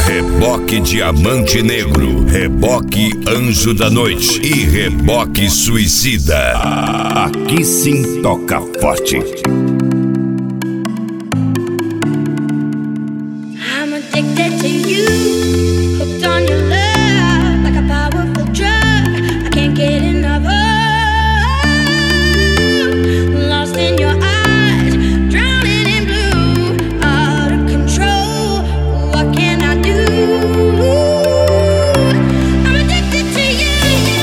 Reboque Diamante Negro, Reboque Anjo da Noite e Reboque Suicida. Aqui sim toca forte. I'm addicted to you, hooked on your love, like a powerful drug. I can't get enough of. Lost in your eyes, drowning in blue, out of control. What can I do? I'm addicted to you.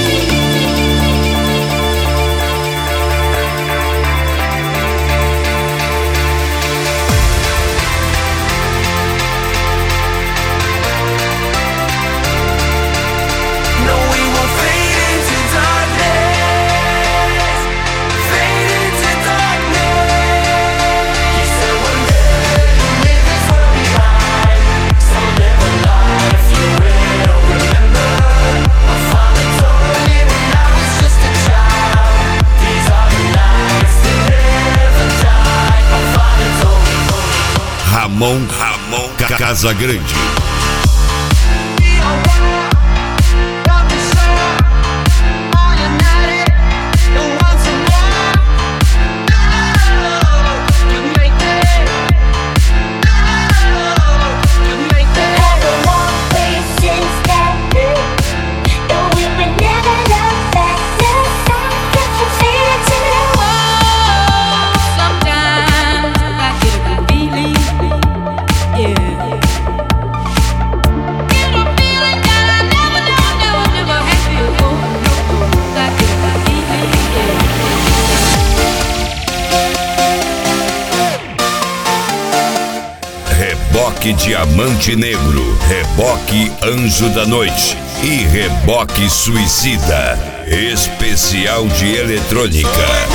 Ramon Casagrande. Reboque Diamante Negro, Reboque Anjo da Noite e Reboque Suicida, especial de eletrônica.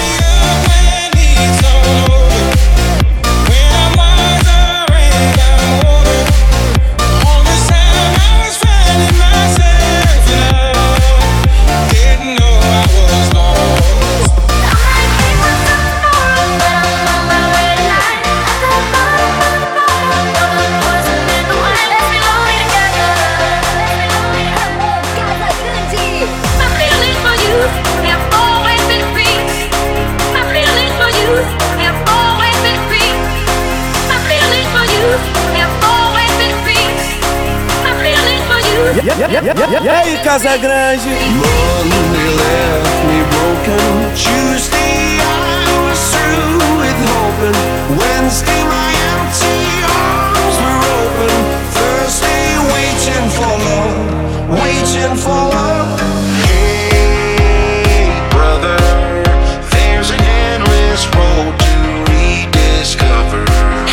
E aí, Casagrande? Monday left me broken. Tuesday I was through with hoping. Wednesday my empty arms were open. Thursday waiting for love, waiting for love. Hey brother, there's an endless road to rediscover.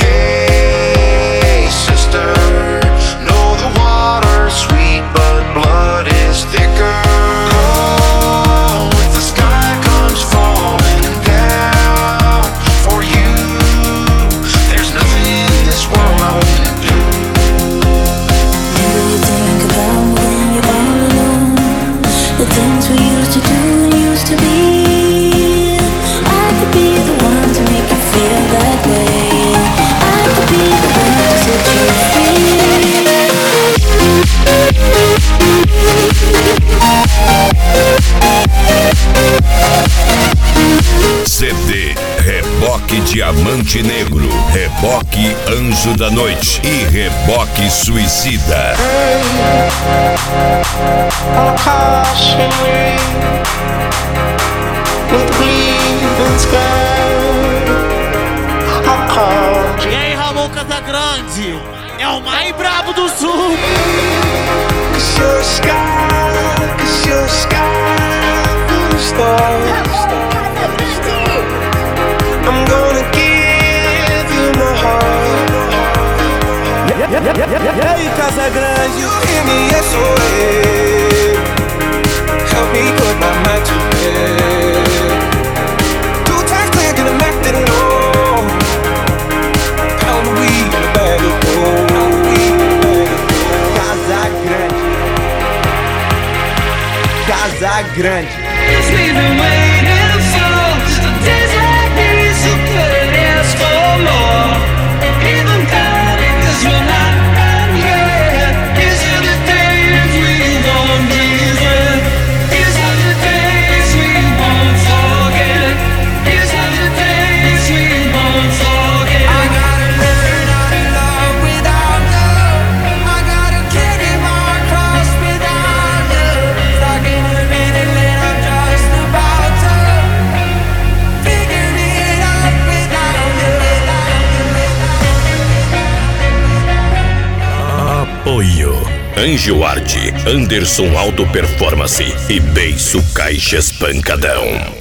Hey sister, know the water's sweet but blood is thicker. Oh, if the sky comes falling down for you, there's nothing in this world I wouldn't do. Never you think about when you're all alone. The things we used to do and used to be. I could be the one to make you feel that way. I could be the one to set you free. CD Reboque Diamante Negro, Reboque Anjo da Noite e Reboque Suicida. E aí, Ramon Casagrande, é o mais brabo do sul. I'm gonna give you my heart. E aí, Casagrande? You hear me SOS. Help me put my mind to bed. Two times clear, get I'm acting low. Pound the weed in a bag of gold. Casagrande. It's me been waiting for days like these. You could ask for more. Even God is when I'm here. Apoio Anjo Arte, Anderson Auto Performance e Beiço Caixas Pancadão.